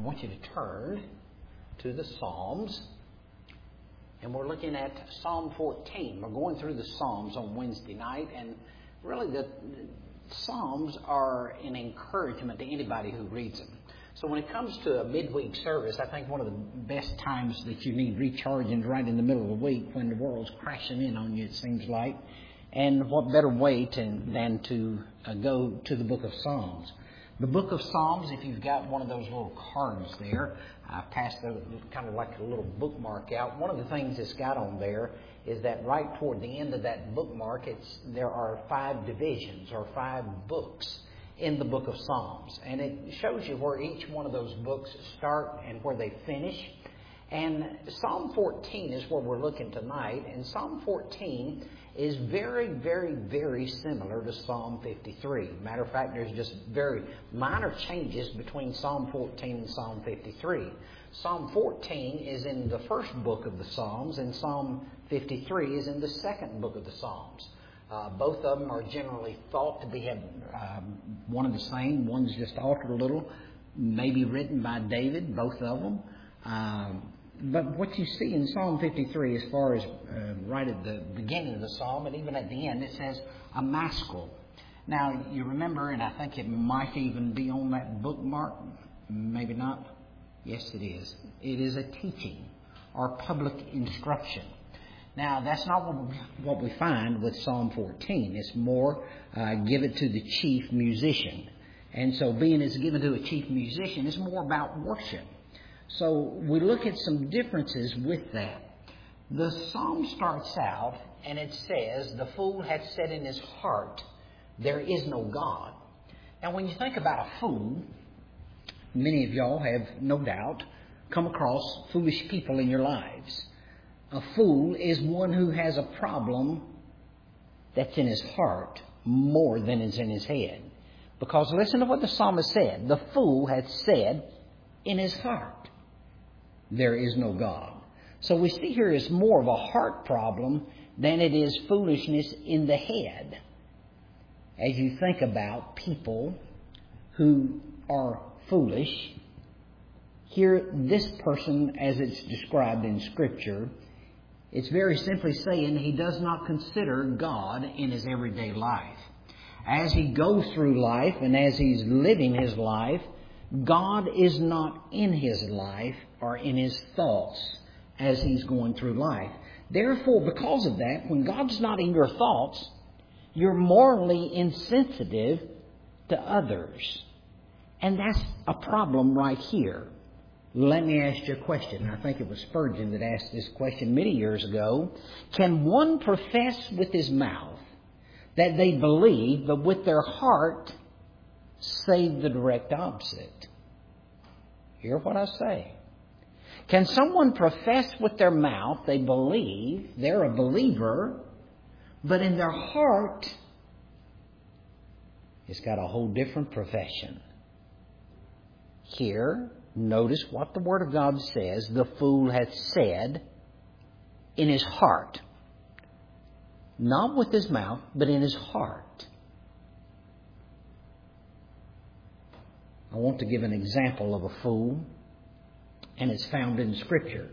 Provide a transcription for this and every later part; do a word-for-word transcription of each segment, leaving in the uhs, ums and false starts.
want you to turn to the Psalms. And we're looking at Psalm fourteen. We're going through the Psalms on Wednesday night. And really the, the Psalms are an encouragement to anybody who reads them. So when it comes to a midweek service, I think one of the best times that you need recharging is right in the middle of the week when the world's crashing in on you, it seems like. And what better way to, than to uh, go to the book of Psalms. The book of Psalms, if you've got one of those little cards there, I passed a, kind of like a little bookmark out. One of the things it's got on there is that right toward the end of that bookmark, it's there are five divisions or five books in the book of Psalms. And it shows you where each one of those books start and where they finish. And Psalm fourteen is where we're looking tonight. And Psalm fourteen is very, very, very similar to Psalm fifty-three. Matter of fact, there's just very minor changes between Psalm fourteen and Psalm fifty-three. Psalm fourteen is in the first book of the Psalms, and Psalm fifty-three is in the second book of the Psalms. Uh, both of them are generally thought to be uh, one and the same. One's just altered a little, maybe written by David, both of them. Um, But what you see in Psalm fifty-three, as far as uh, right at the beginning of the psalm, and even at the end, it says a maskil. Now, you remember, and I think it might even be on that bookmark, maybe not. Yes, it is. It is a teaching or public instruction. Now, that's not what we, what we find with Psalm fourteen. It's more uh, give it to the chief musician. And so being it's given to a chief musician, it's more about worship. So we look at some differences with that. The psalm starts out and it says, the fool hath said in his heart, there is no God. Now when you think about a fool, many of y'all have no doubt come across foolish people in your lives. A fool is one who has a problem that's in his heart more than is in his head. Because listen to what the psalmist said. The fool hath said in his heart, there is no God. So we see here it's more of a heart problem than it is foolishness in the head. As you think about people who are foolish, here this person, as it's described in Scripture, it's very simply saying he does not consider God in his everyday life. As he goes through life and as he's living his life, God is not in his life or in his thoughts as he's going through life. Therefore, because of that, when God's not in your thoughts, you're morally insensitive to others. And that's a problem right here. Let me ask you a question. I think it was Spurgeon that asked this question many years ago. Can one profess with his mouth that they believe, but with their heart say the direct opposite? Hear what I say. Can someone profess with their mouth they believe, they're a believer, but in their heart it's got a whole different profession? Here, notice what the Word of God says. The fool hath said in his heart. Not with his mouth, but in his heart. I want to give an example of a fool, and it's found in Scripture.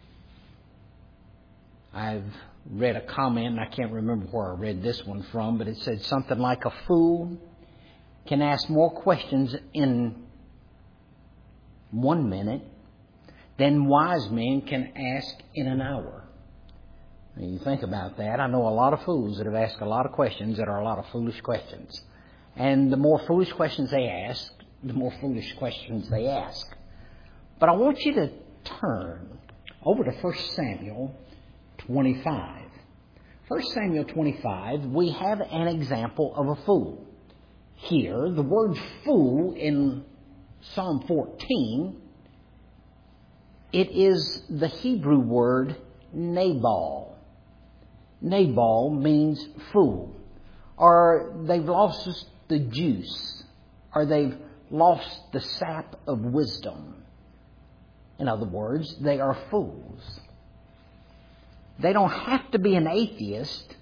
I've read a comment, and I can't remember where I read this one from, but it said something like, a fool can ask more questions in one minute than wise men can ask in an hour. Now, you think about that. I know a lot of fools that have asked a lot of questions that are a lot of foolish questions. And the more foolish questions they ask, the more foolish questions they ask. But I want you to turn over to First Samuel twenty-five. First Samuel twenty-five, we have an example of a fool. Here, the word fool in Psalm fourteen, it is the Hebrew word Nabal. Nabal means fool. Or they've lost the juice. Or they've lost the sap of wisdom. In other words, they are fools. They don't have to be an atheist,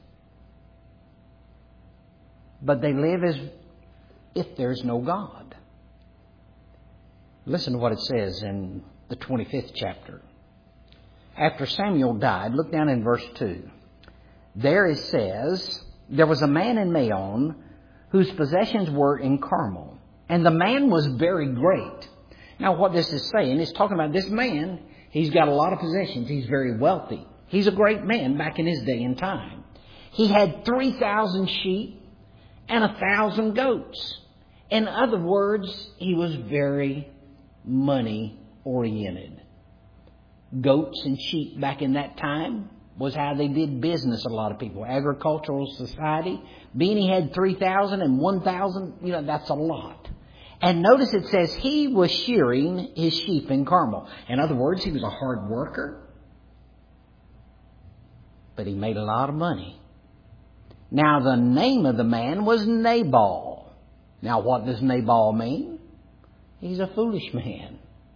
but they live as if there's no God. Listen to what it says in the twenty-fifth chapter. After Samuel died, look down in verse two. There it says, there was a man in Maon whose possessions were in Carmel, and the man was very great. Now what this is saying is talking about this man. He's got a lot of possessions. He's very wealthy. He's a great man back in his day and time. He had three thousand sheep and a thousand goats. In other words, he was very money oriented. Goats and sheep back in that time was how they did business, a lot of people. Agricultural society. Being he had three thousand and one thousand, you know, that's a lot. And notice it says he was shearing his sheep in Carmel. In other words, he was a hard worker. But he made a lot of money. Now the name of the man was Nabal. Now what does Nabal mean? He's a foolish man.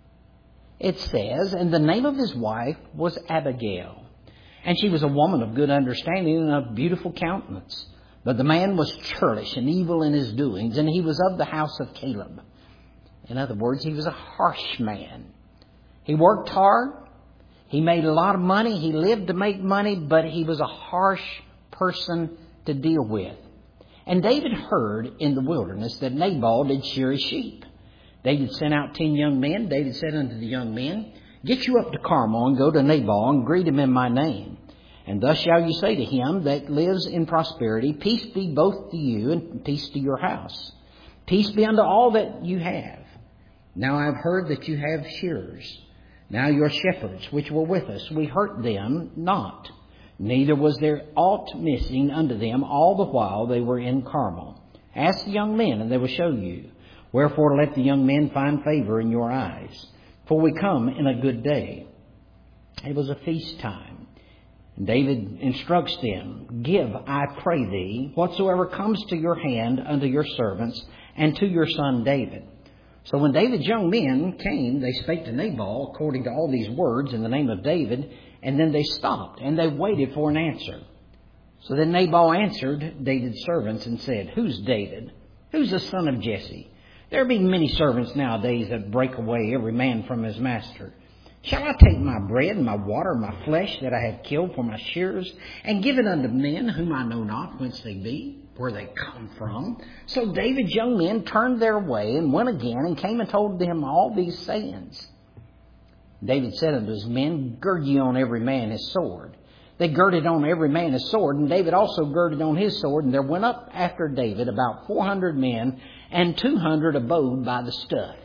It says, and the name of his wife was Abigail. And she was a woman of good understanding and of beautiful countenance. But the man was churlish and evil in his doings, and he was of the house of Caleb. In other words, he was a harsh man. He worked hard. He made a lot of money. He lived to make money, but he was a harsh person to deal with. And David heard in the wilderness that Nabal did shear his sheep. David sent out ten young men. David said unto the young men, Get you up to Carmel and go to Nabal and greet him in my name. And thus shall you say to him that lives in prosperity, Peace be both to you and peace to your house. Peace be unto all that you have. Now I have heard that you have shearers. Now your shepherds which were with us, we hurt them not. Neither was there aught missing unto them all the while they were in Carmel. Ask the young men, and they will show you. Wherefore let the young men find favor in your eyes. For we come in a good day. It was a feast time. David instructs them, Give, I pray thee, whatsoever comes to your hand unto your servants and to your son David. So when David's young men came, they spake to Nabal according to all these words in the name of David, and then they stopped and they waited for an answer. So then Nabal answered David's servants and said, Who's David? Who's the son of Jesse? There be many servants nowadays that break away every man from his master. Shall I take my bread and my water and my flesh that I have killed for my shearers, and give it unto men whom I know not whence they be, where they come from? So David's young men turned their way and went again and came and told them all these sayings. David said unto his men, Gird ye on every man his sword. They girded on every man his sword, and David also girded on his sword, and there went up after David about four hundred men, and two hundred abode by the stuff.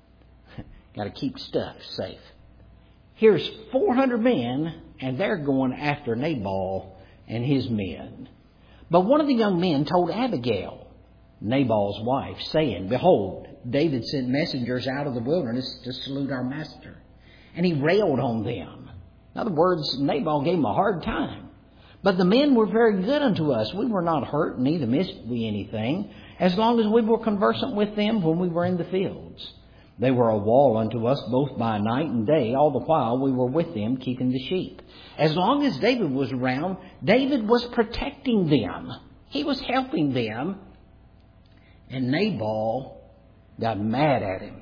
Got to keep stuff safe. Here's four hundred men, and they're going after Nabal and his men. But one of the young men told Abigail, Nabal's wife, saying, Behold, David sent messengers out of the wilderness to salute our master. And he railed on them. In other words, Nabal gave him a hard time. But the men were very good unto us. We were not hurt, neither missed we anything, as long as we were conversant with them when we were in the fields. They were a wall unto us both by night and day, all the while we were with them keeping the sheep. As long as David was around, David was protecting them. He was helping them. And Nabal got mad at him.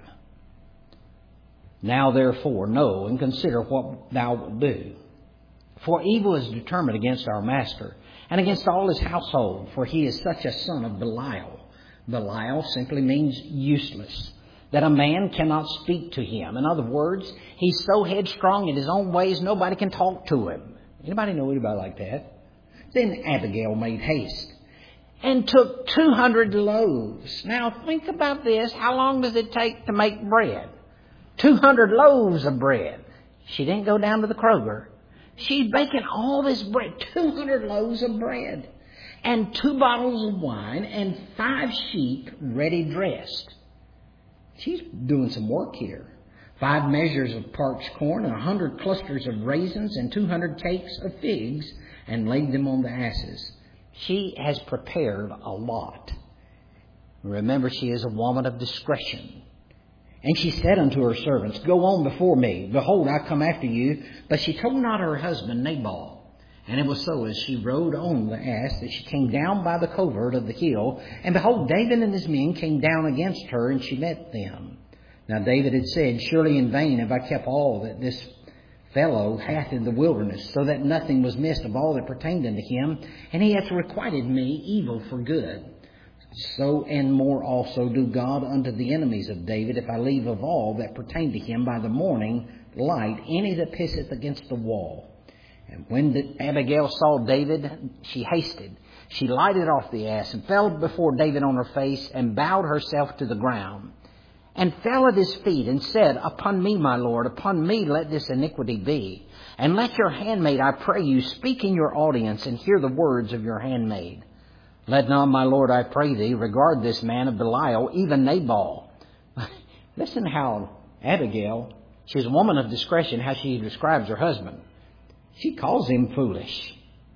Now therefore know and consider what thou wilt do. For evil is determined against our master, and against all his household, for he is such a son of Belial. Belial simply means useless, that a man cannot speak to him. In other words, he's so headstrong in his own ways, nobody can talk to him. Anybody know anybody like that? Then Abigail made haste and took two hundred loaves. Now think about this. How long does it take to make bread? two hundred loaves of bread. She didn't go down to the Kroger. She's baking all this bread, two hundred loaves of bread, and two bottles of wine, and five sheep ready dressed. She's doing some work here. Five measures of parched corn, and a hundred clusters of raisins, and two hundred cakes of figs, and laid them on the asses. She has prepared a lot. Remember, she is a woman of discretion. And she said unto her servants, Go on before me. Behold, I come after you. But she told not her husband Nabal. And it was so, as she rode on the ass, that she came down by the covert of the hill. And behold, David and his men came down against her, and she met them. Now David had said, surely in vain have I kept all that this fellow hath in the wilderness, so that nothing was missed of all that pertained unto him, and he hath requited me evil for good. So and more also do God unto the enemies of David, if I leave of all that pertain to him by the morning light any that pisseth against the wall. And when the Abigail saw David, she hasted. She lighted off the ass and fell before David on her face and bowed herself to the ground and fell at his feet and said, Upon me, my Lord, upon me let this iniquity be. And let your handmaid, I pray you, speak in your audience and hear the words of your handmaid. Let not, my Lord, I pray thee, regard this man of Belial, even Nabal. Listen how Abigail, she's a woman of discretion, how she describes her husband. She calls him foolish.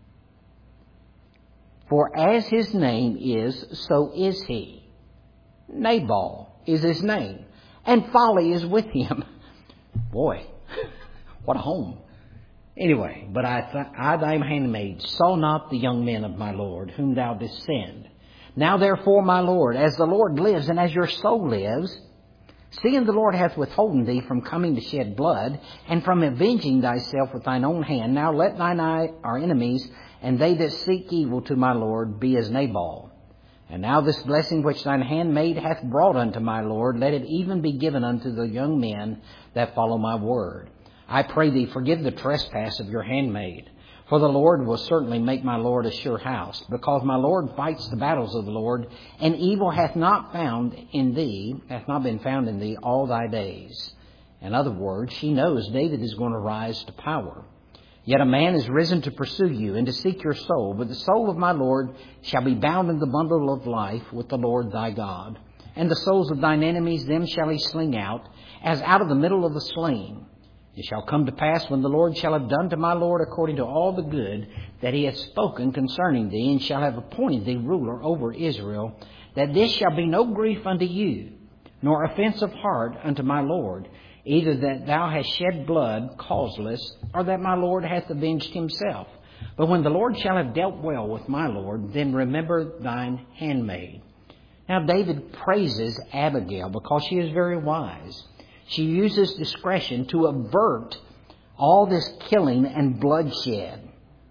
For as his name is, so is he. Nabal is his name, and folly is with him. Boy, what a home. Anyway, but I, th- I thy handmaid saw not the young men of my Lord, whom thou didst send. Now therefore, my Lord, as the Lord lives, and as your soul lives, seeing the Lord hath withholden thee from coming to shed blood, and from avenging thyself with thine own hand, now let thine eye, our enemies, and they that seek evil to my Lord, be as Nabal. And now this blessing which thine handmaid hath brought unto my Lord, let it even be given unto the young men that follow my word. I pray thee, forgive the trespass of your handmaid. For the Lord will certainly make my Lord a sure house, because my Lord fights the battles of the Lord, and evil hath not found in thee, hath not been found in thee all thy days. In other words, she knows David is going to rise to power. Yet a man is risen to pursue you and to seek your soul, but the soul of my Lord shall be bound in the bundle of life with the Lord thy God. And the souls of thine enemies, them shall he sling out, as out of the middle of a sling. It shall come to pass, when the Lord shall have done to my Lord according to all the good that he hath spoken concerning thee, and shall have appointed thee ruler over Israel, that this shall be no grief unto you, nor offence of heart unto my Lord, either that thou hast shed blood causeless, or that my Lord hath avenged himself. But when the Lord shall have dealt well with my Lord, then remember thine handmaid. Now David praises Abigail because she is very wise. She uses discretion to avert all this killing and bloodshed.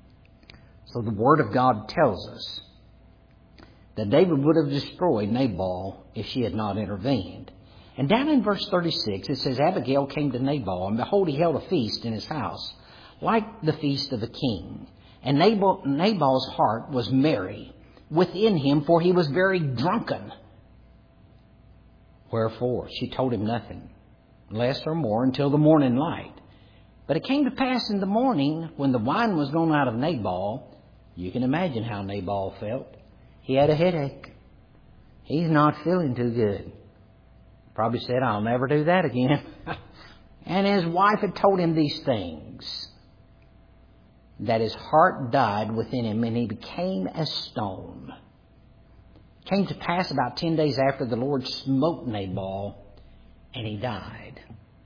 So the Word of God tells us that David would have destroyed Nabal if she had not intervened. And down in verse thirty-six, it says, Abigail came to Nabal, and behold, he held a feast in his house, like the feast of a king. And Nabal, Nabal's heart was merry within him, for he was very drunken. Wherefore she told him nothing, less or more, until the morning light. But it came to pass in the morning, when the wine was gone out of Nabal, you can imagine how Nabal felt. He had a headache. He's not feeling too good. Probably said, I'll never do that again. And his wife had told him these things, that his heart died within him, and he became as stone. It came to pass about ten days after, the Lord smote Nabal, and he died.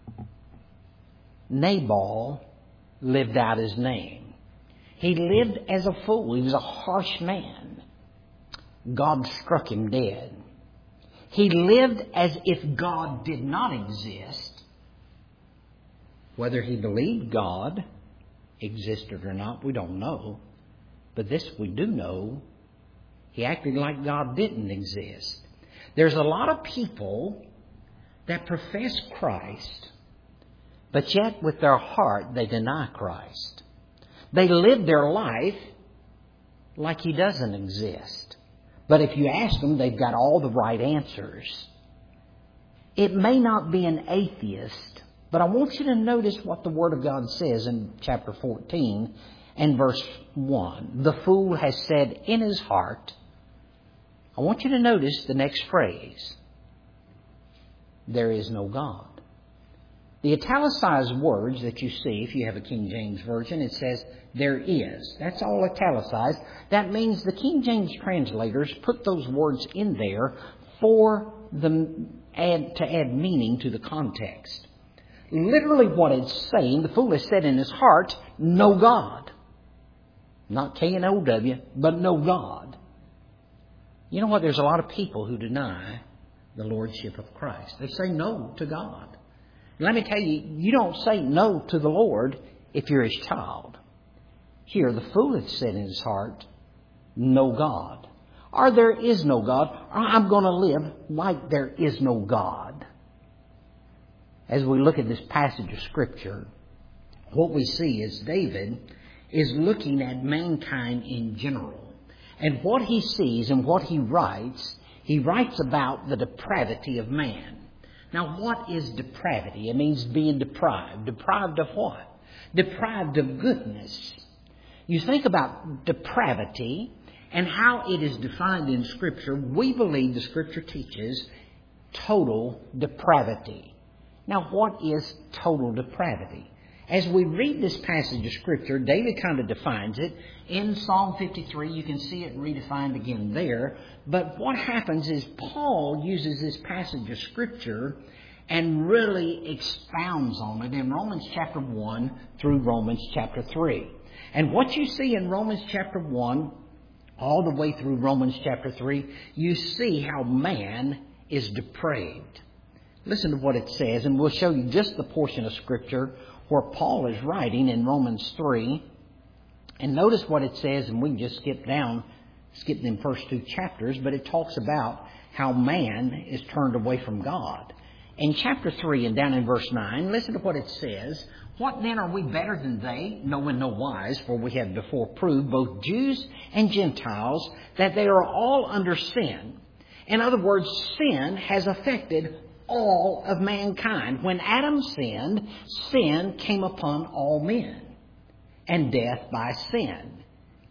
Nabal lived out his name. He lived as a fool. He was a harsh man. God struck him dead. He lived as if God did not exist. Whether he believed God existed or not, we don't know. But this we do know. He acted like God didn't exist. There's a lot of people that profess Christ, but yet with their heart they deny Christ. They live their life like he doesn't exist. But if you ask them, they've got all the right answers. It may not be an atheist, but I want you to notice what the Word of God says in chapter fourteen and verse one. The fool has said in his heart. I want you to notice the next phrase. There is no God. The italicized words that you see, if you have a King James Version, it says, there is. That's all italicized. That means the King James translators put those words in there for the add, to add meaning to the context. Literally what it's saying, the fool has said in his heart, no God. Not K N O W, but no God. You know what? There's a lot of people who deny the Lordship of Christ. They say no to God. Let me tell you, you don't say no to the Lord if you're His child. Here, the fool hath said in his heart, no God. Or there is no God. Or I'm going to live like there is no God. As we look at this passage of Scripture, what we see is David is looking at mankind in general. And what he sees and what he writes, he writes about the depravity of man. Now, what is depravity? It means being deprived. Deprived of what? Deprived of goodness. You think about depravity and how it is defined in Scripture. We believe the Scripture teaches total depravity. Now, what is total depravity? As we read this passage of Scripture, David kind of defines it. In Psalm fifty-three, you can see it redefined again there. But what happens is Paul uses this passage of Scripture and really expounds on it in Romans chapter one through Romans chapter three. And what you see in Romans chapter one all the way through Romans chapter three, you see how man is depraved. Listen to what it says, and we'll show you just the portion of Scripture where Paul is writing in Romans three. And notice what it says, and we can just skip down, skip them first two chapters, but it talks about how man is turned away from God. In chapter three and down in verse nine, listen to what it says. What then are we better than they? No in no wise, for we have before proved, both Jews and Gentiles, that they are all under sin. In other words, sin has affected all of mankind. When Adam sinned, sin came upon all men, and death by sin.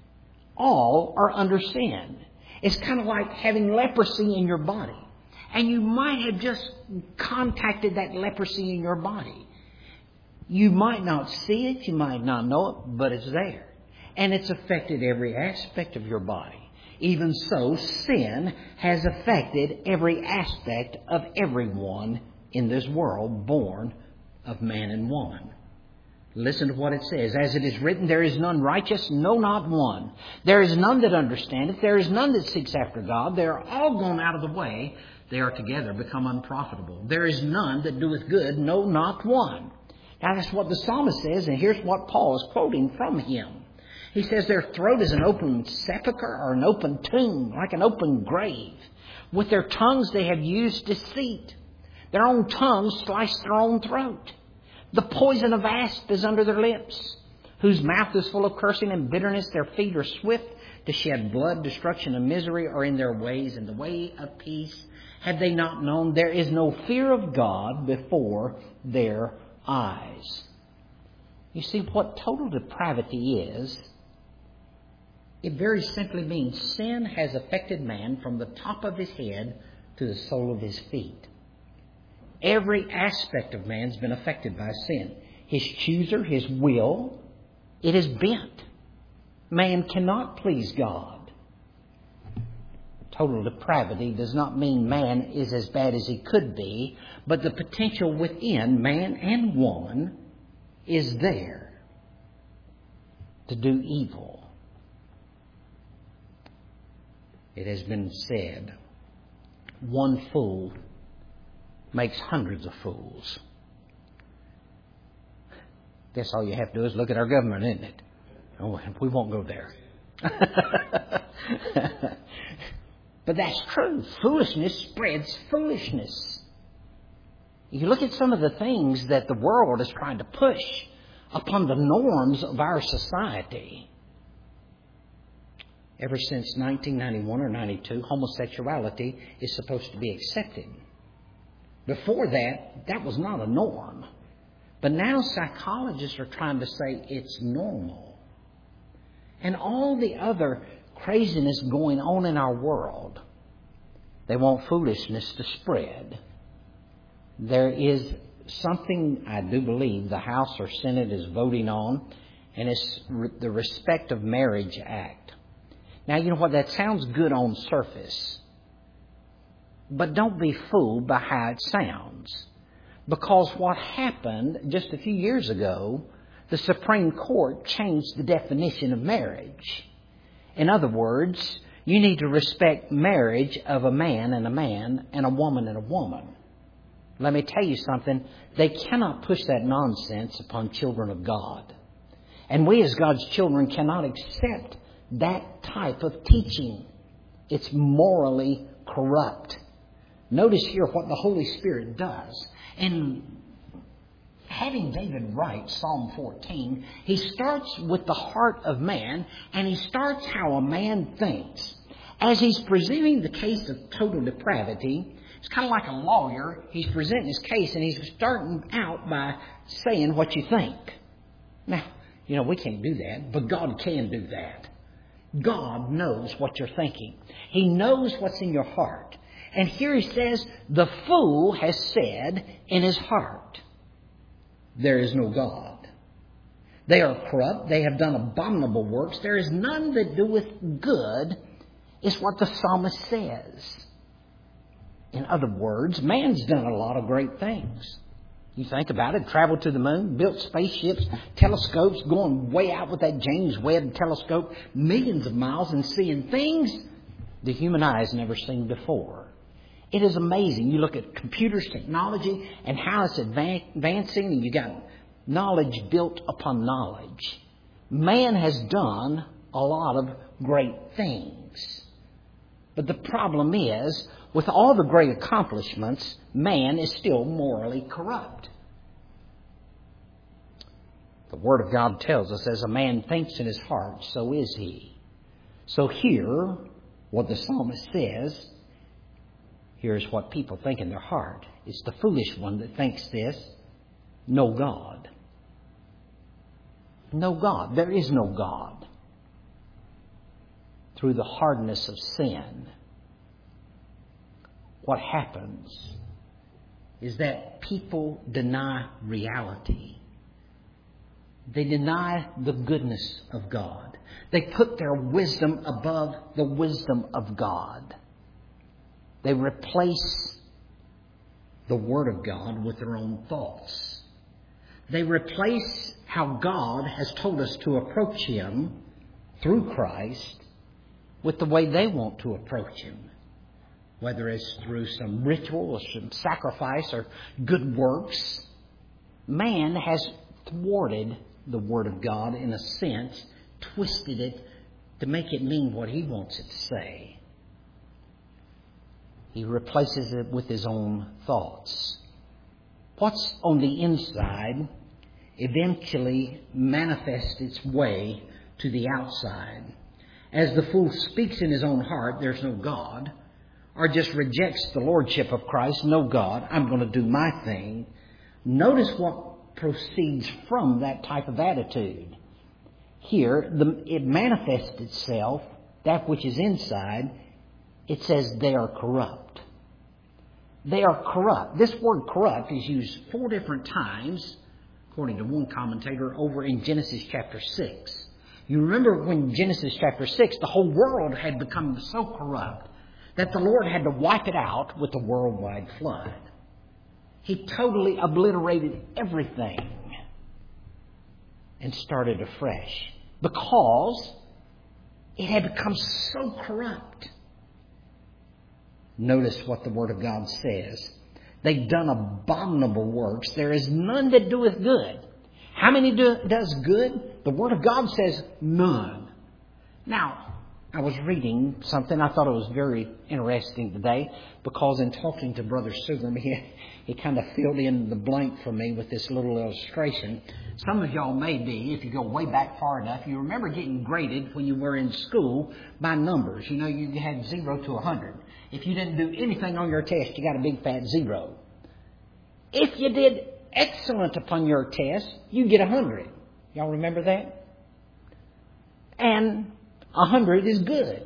All are under sin. It's kind of like having leprosy in your body. And you might have just contacted that leprosy in your body. You might not see it, you might not know it, but it's there. And it's affected every aspect of your body. Even so, sin has affected every aspect of everyone in this world born of man and woman. Listen to what it says. As it is written, there is none righteous, no, not one. There is none that understandeth. There is none that seeks after God. They are all gone out of the way. They are together become unprofitable. There is none that doeth good, no, not one. Now that's what the psalmist says, and here's what Paul is quoting from him. He says their throat is an open sepulchre or an open tomb, like an open grave. With their tongues they have used deceit. Their own tongues slice their own throat. The poison of asp is under their lips, whose mouth is full of cursing and bitterness. Their feet are swift to shed blood. Destruction and misery are in their ways, and the way of peace have they not known. There is no fear of God before their eyes. You see, what total depravity is, it very simply means sin has affected man from the top of his head to the sole of his feet. Every aspect of man's been affected by sin. His chooser, his will, it is bent. Man cannot please God. Total depravity does not mean man is as bad as he could be, but the potential within man and woman is there to do evil. It has been said, one fool makes hundreds of fools. Guess all you have to do is look at our government, isn't it? Oh, we won't go there. But that's true. Foolishness spreads foolishness. You look at some of the things that the world is trying to push upon the norms of our society. Ever since nineteen ninety-one or ninety-two, homosexuality is supposed to be accepted. Before that, that was not a norm. But now psychologists are trying to say it's normal. And all the other craziness going on in our world, they want foolishness to spread. There is something, I do believe, the House or Senate is voting on, and it's the Respect of Marriage Act. Now, you know what? That sounds good on surface. But don't be fooled by how it sounds. Because what happened just a few years ago, the Supreme Court changed the definition of marriage. In other words, You need to respect marriage of a man and a man and a woman and a woman. Let me tell you something. They cannot push that nonsense upon children of God. And we as God's children cannot accept that type of teaching. It's morally corrupt. Notice here what the Holy Spirit does. And having David write Psalm fourteen, he starts with the heart of man, and he starts how a man thinks. As he's presenting the case of total depravity, it's kind of like a lawyer. He's presenting his case, and he's starting out by saying what you think. Now, you know, we can't do that, but God can do that. God knows what you're thinking. He knows what's in your heart. And here he says, the fool has said in his heart, there is no God. They are corrupt. They have done abominable works. There is none that doeth good, is what the psalmist says. In other words, man's done a lot of great things. You think about it, traveled to the moon, built spaceships, telescopes, going way out with that James Webb telescope, millions of miles, and seeing things the human eye has never seen before. It is amazing. You look at computers, technology, and how it's advancing, and you got knowledge built upon knowledge. Man has done a lot of great things. But the problem is, with all the great accomplishments, man is still morally corrupt. The Word of God tells us, as a man thinks in his heart, so is he. So here, what the psalmist says, here's what people think in their heart. It's the foolish one that thinks this. No God. No God. There is no God. Through the hardness of sin, what happens is that people deny reality. They deny the goodness of God. They put their wisdom above the wisdom of God. They replace the Word of God with their own thoughts. They replace how God has told us to approach Him through Christ with the way they want to approach Him. Whether it's through some ritual or some sacrifice or good works. Man has thwarted the Word of God in a sense, twisted it to make it mean what he wants it to say. He replaces it with his own thoughts. What's on the inside eventually manifests its way to the outside. As the fool speaks in his own heart, there's no God, or just rejects the lordship of Christ, no God, I'm going to do my thing. Notice what proceeds from that type of attitude. Here, the, it manifests itself, that which is inside. It says they are corrupt. They are corrupt. This word corrupt is used four different times, according to one commentator, over in Genesis chapter six. You remember when Genesis chapter six, the whole world had become so corrupt that the Lord had to wipe it out with the worldwide flood. He totally obliterated everything and started afresh because it had become so corrupt. Notice what the Word of God says. They've done abominable works. There is none that doeth good. How many do, does good? The Word of God says none. Now, I was reading something. I thought it was very interesting today because in talking to Brother Sugrum, he, he kind of filled in the blank for me with this little illustration. Some of y'all may be, if you go way back far enough, you remember getting graded when you were in school by numbers. You know, you had zero to one hundred. If you didn't do anything on your test, you got a big fat zero. If you did excellent upon your test, you get one hundred. Y'all remember that? And one hundred is good.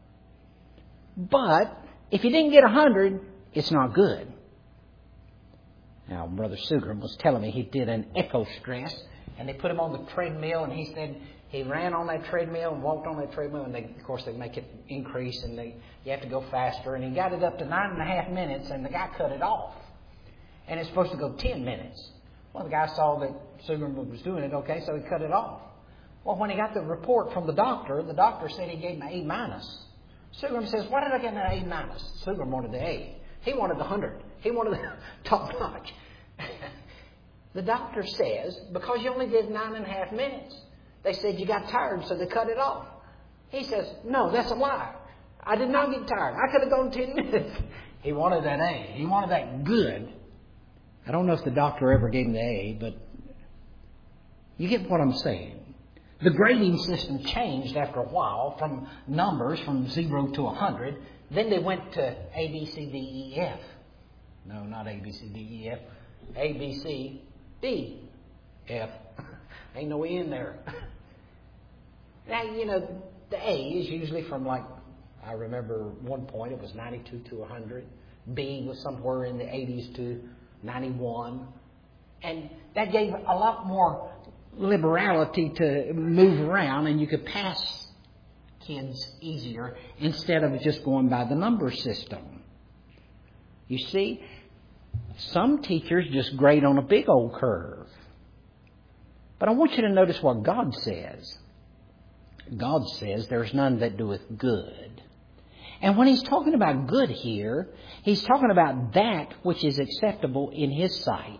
But if you didn't get one hundred, it's not good. Now, Brother Sugrum was telling me he did an echo stress, and they put him on the treadmill, and he said he ran on that treadmill and walked on that treadmill, and they, of course they make it increase, and they you have to go faster, and he got it up to nine and a half minutes, and the guy cut it off. And it's supposed to go ten minutes. Well, the guy saw that Sugrum was doing it okay, so he cut it off. Well, when he got the report from the doctor, the doctor said he gave him an A minus. Seagram says, why did I get an A minus? Seagram wanted the A. He wanted the one hundred. He wanted the top notch. The doctor says, because you only did nine and a half minutes, they said you got tired, so they cut it off. He says, no, that's a lie. I did not get tired. I could have gone ten minutes. He wanted that A. He wanted that good. I don't know if the doctor ever gave him the A, but you get what I'm saying. The grading system changed after a while from numbers from zero to one hundred. Then they went to A, B, C, D, E, F. No, not A, B, C, D, E, F. A, B, C, D, F. Ain't no E in there. Now, you know, the A is usually from like, I remember one point it was ninety-two to one hundred. B was somewhere in the eighties to ninety-one. And that gave a lot more liberality to move around, and you could pass kids easier instead of just going by the number system. You see, some teachers just grade on a big old curve. But I want you to notice what God says. God says, there's none that doeth good. And when he's talking about good here, he's talking about that which is acceptable in his sight.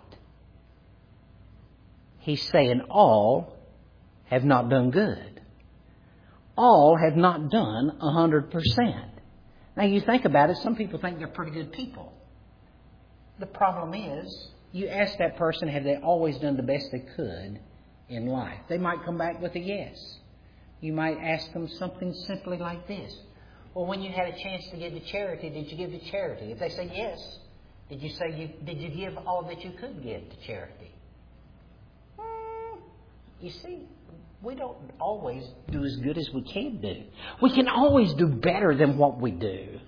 He's saying all have not done good. All have not done a hundred percent. Now you think about it, some people think they're pretty good people. The problem is, you ask that person, have they always done the best they could in life? They might come back with a yes. You might ask them something simply like this. Well, when you had a chance to give to charity, did you give to charity? If they say yes, did you say you, did you give all that you could give to charity? Hmm, you see, we don't always do as good as we can do. We can always do better than what we do.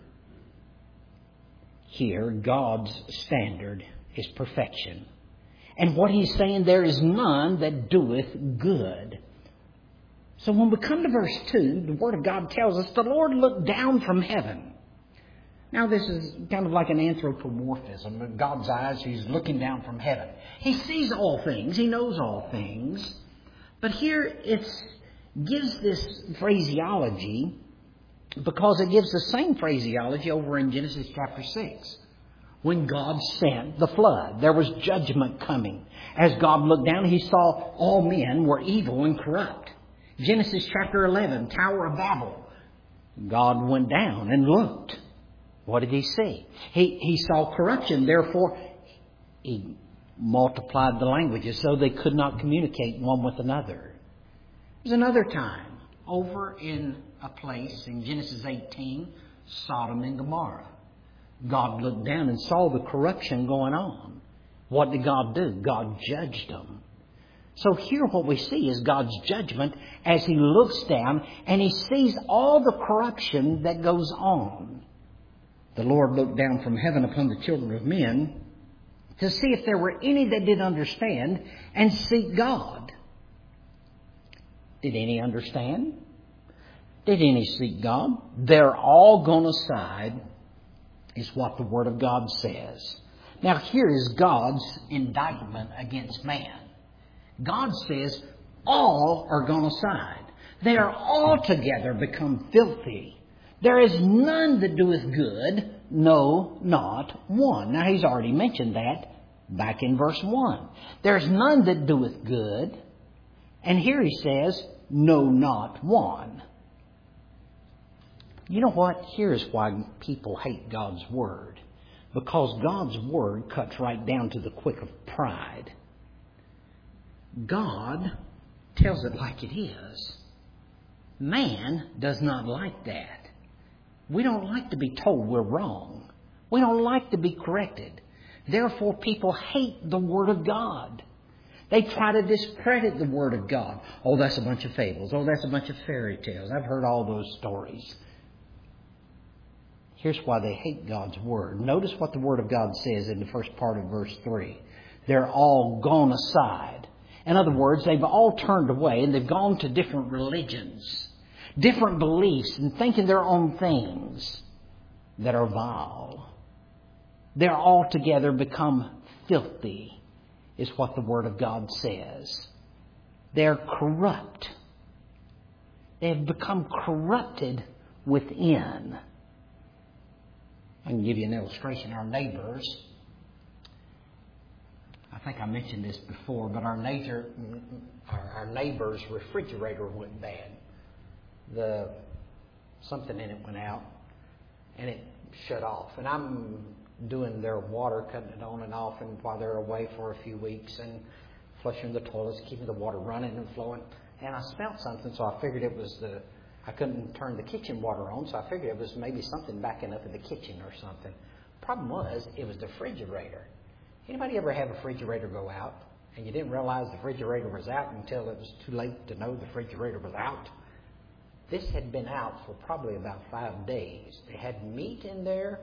Here, God's standard is perfection. And what he's saying, there is none that doeth good. So when we come to verse two, the Word of God tells us the Lord looked down from heaven. Now this is kind of like an anthropomorphism. In God's eyes, he's looking down from heaven. He sees all things. He knows all things. But here it gives this phraseology because it gives the same phraseology over in Genesis chapter six. When God sent the flood, there was judgment coming. As God looked down, he saw all men were evil and corrupt. Genesis chapter eleven, Tower of Babel. God went down and looked. What did he see? He, he saw corruption. Therefore, he multiplied the languages so they could not communicate one with another. There's another time over in a place in Genesis eighteen, Sodom and Gomorrah. God looked down and saw the corruption going on. What did God do? God judged them. So here what we see is God's judgment as he looks down and he sees all the corruption that goes on. The Lord looked down from heaven upon the children of men to see if there were any that did understand and seek God. Did any understand? Did any seek God? They're all gone aside, is what the Word of God says. Now here is God's indictment against man. God says, all are gone aside. They are altogether become filthy. There is none that doeth good, no, not one. Now he's already mentioned that back in verse one. There's none that doeth good. And here he says, no, not one. You know what? Here's why people hate God's Word. Because God's Word cuts right down to the quick of pride. God tells it like it is. Man does not like that. We don't like to be told we're wrong. We don't like to be corrected. Therefore, people hate the Word of God. They try to discredit the Word of God. Oh, that's a bunch of fables. Oh, that's a bunch of fairy tales. I've heard all those stories. Here's why they hate God's Word. Notice what the Word of God says in the first part of verse three. They're all gone aside. In other words, they've all turned away and they've gone to different religions, different beliefs, and thinking their own things that are vile. They're altogether become filthy, is what the Word of God says. They're corrupt. They have become corrupted within. I can give you an illustration. Our neighbors, I think I mentioned this before, but our neighbor, our, our neighbor's refrigerator went bad. The something in it went out, and it shut off. And I'm doing their water, cutting it on and off, and while they're away for a few weeks, and flushing the toilets, keeping the water running and flowing. And I smelled something, so I figured it was the. I couldn't turn the kitchen water on, so I figured it was maybe something backing up in the kitchen or something. Problem was, it was the refrigerator. Anybody ever have a refrigerator go out, and you didn't realize the refrigerator was out until it was too late to know the refrigerator was out? This had been out for probably about five days. They had meat in there.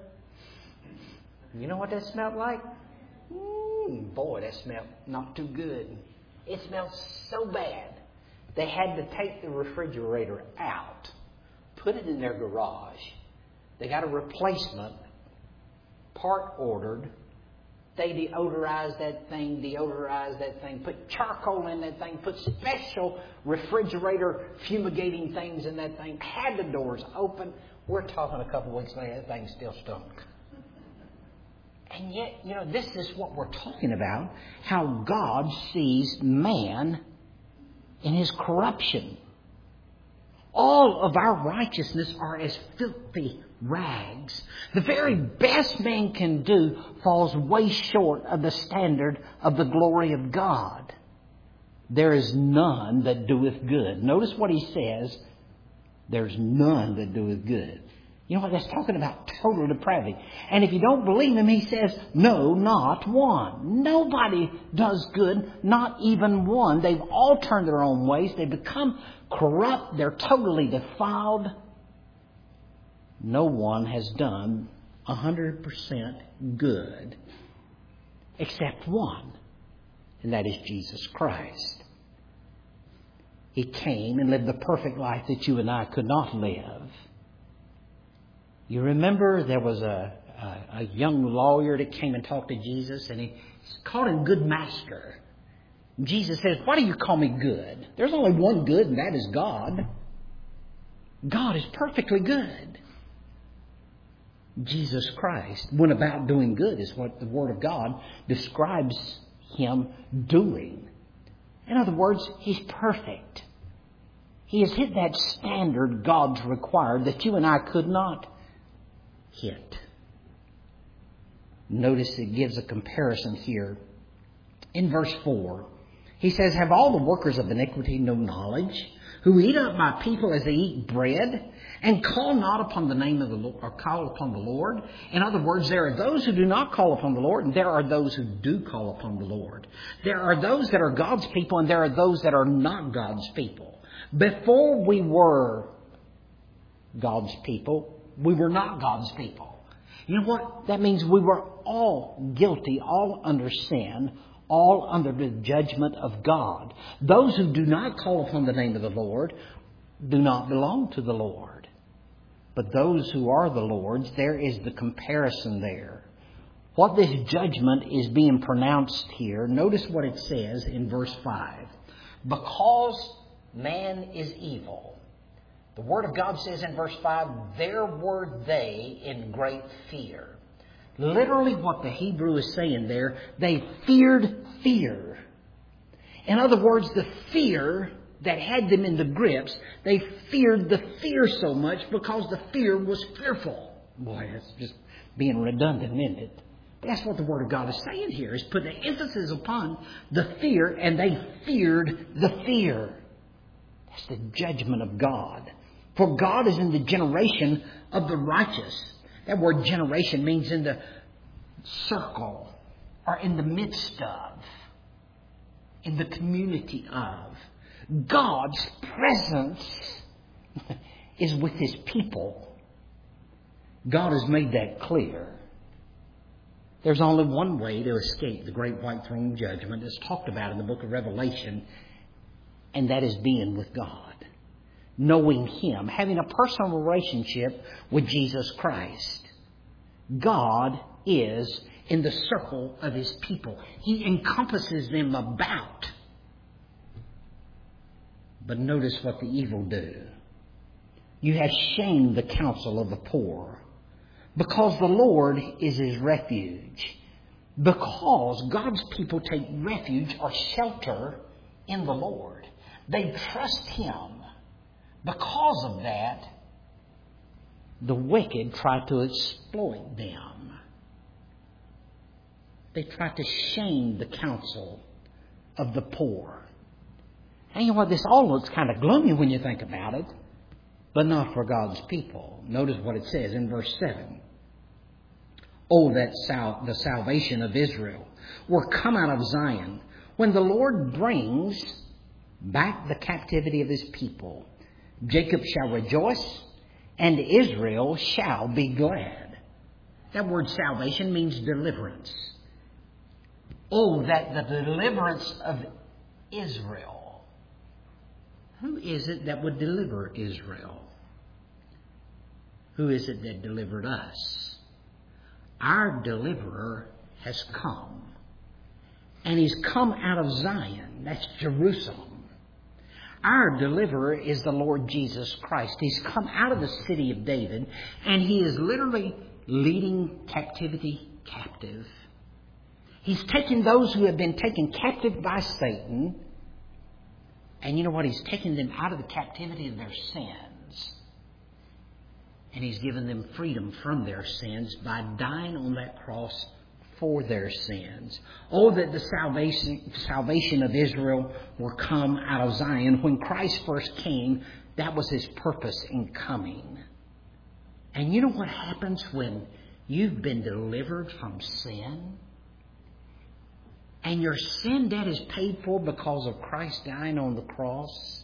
You know what that smelled like? Mm, boy, that smelled not too good. It smelled so bad. They had to take the refrigerator out, put it in their garage. They got a replacement, part ordered. They deodorized that thing, deodorized that thing, put charcoal in that thing, put special refrigerator fumigating things in that thing, had the doors open. We're talking a couple of weeks later, that thing still stunk. And yet, you know, this is what we're talking about, how God sees man in his corruption. All of our righteousness are as filthy rags. The very best man can do falls way short of the standard of the glory of God. There is none that doeth good. Notice what he says. There's none that doeth good. You know what? That's talking about total depravity. And if you don't believe him, he says, no, not one. Nobody does good, not even one. They've all turned their own ways. They've become corrupt. They're totally defiled. No one has done one hundred percent good except one, and that is Jesus Christ. He came and lived the perfect life that you and I could not live. You remember there was a, a, a young lawyer that came and talked to Jesus, and he called him good master. Jesus says, why do you call me good? There's only one good, and that is God. God is perfectly good. Jesus Christ went about doing good is what the Word of God describes him doing. In other words, he's perfect. He has hit that standard God's required that you and I could not hit. Notice it gives a comparison here. In verse four, he says, have all the workers of iniquity no knowledge, who eat up my people as they eat bread, and call not upon the name of the Lord, or call upon the Lord? In other words, there are those who do not call upon the Lord, and there are those who do call upon the Lord. There are those that are God's people, and there are those that are not God's people. Before we were God's people, we were not God's people. You know what? That means we were all guilty, all under sin, all under the judgment of God. Those who do not call upon the name of the Lord do not belong to the Lord. But those who are the Lord's, there is the comparison there. What this judgment is being pronounced here, notice what it says in verse five. Because man is evil. The Word of God says in verse five, there were they in great fear. Literally what the Hebrew is saying there, they feared fear. In other words, the fear that had them in the grips, they feared the fear so much because the fear was fearful. Boy, that's just being redundant, isn't it? But that's what the Word of God is saying here, is putting the emphasis upon the fear, and they feared the fear. That's the judgment of God. For God is in the generation of the righteous. That word generation means in the circle, or in the midst of, in the community of. God's presence is with His people. God has made that clear. There's only one way to escape the great white throne judgment that's talked about in the book of Revelation, and that is being with God. Knowing Him, having a personal relationship with Jesus Christ. God is in the circle of His people. He encompasses them about. But notice what the evil do. You have shamed the counsel of the poor, because the Lord is his refuge. Because God's people take refuge or shelter in the Lord. They trust him. Because of that, the wicked try to exploit them. They try to shame the counsel of the poor. And you know what? This all looks kind of gloomy when you think about it, but not for God's people. Notice what it says in verse seven. Oh, that sal- the salvation of Israel were come out of Zion, when the Lord brings back the captivity of his people. Jacob shall rejoice, and Israel shall be glad. That word salvation means deliverance. Oh, that the deliverance of Israel. Who is it that would deliver Israel? Who is it that delivered us? Our deliverer has come. And he's come out of Zion. That's Jerusalem. Our deliverer is the Lord Jesus Christ. He's come out of the city of David, and he is literally leading captivity captive. He's taken those who have been taken captive by Satan, and you know what? He's taken them out of the captivity of their sins. And he's given them freedom from their sins by dying on that cross for their sins. Oh, that the salvation, salvation of Israel were come out of Zion. When Christ first came, that was his purpose in coming. And you know what happens when you've been delivered from sin? And your sin debt is paid for because of Christ dying on the cross?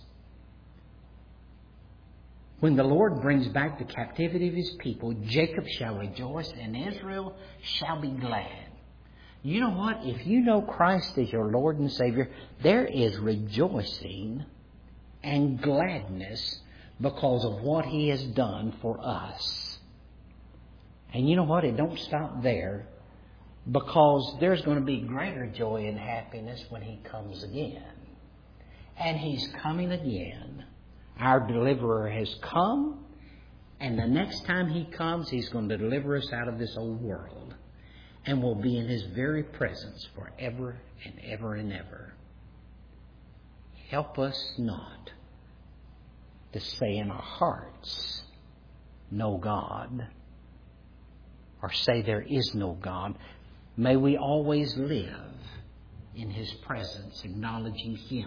When the Lord brings back the captivity of his people, Jacob shall rejoice and Israel shall be glad. You know what? If you know Christ as your Lord and Savior, there is rejoicing and gladness because of what he has done for us. And you know what? It don't stop there, because there's going to be greater joy and happiness when he comes again. And he's coming again. Our deliverer has come, and the next time he comes, he's going to deliver us out of this old world. And we'll be in his very presence forever and ever and ever. Help us not to say in our hearts, no God, or say there is no God. May we always live in his presence, acknowledging him.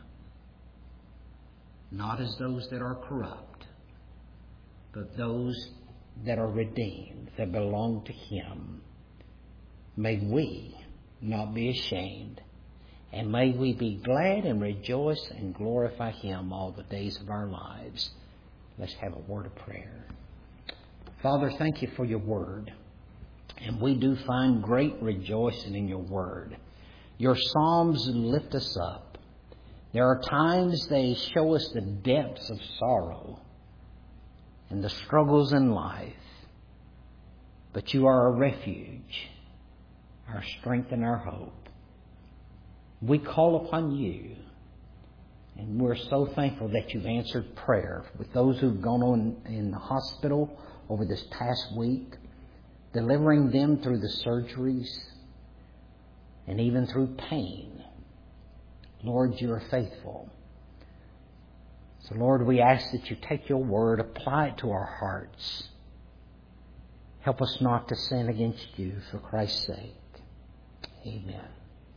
Not as those that are corrupt, but those that are redeemed, that belong to him. May we not be ashamed, and may we be glad and rejoice and glorify him all the days of our lives. Let's have a word of prayer. Father, thank you for your word. And we do find great rejoicing in your word. Your Psalms lift us up. There are times they show us the depths of sorrow and the struggles in life. But you are our refuge, our strength and our hope. We call upon you, and we're so thankful that you've answered prayer with those who've gone on in the hospital over this past week, delivering them through the surgeries and even through pain. Lord, you are faithful. So, Lord, we ask that you take your word, apply it to our hearts. Help us not to sin against you for Christ's sake. Amen.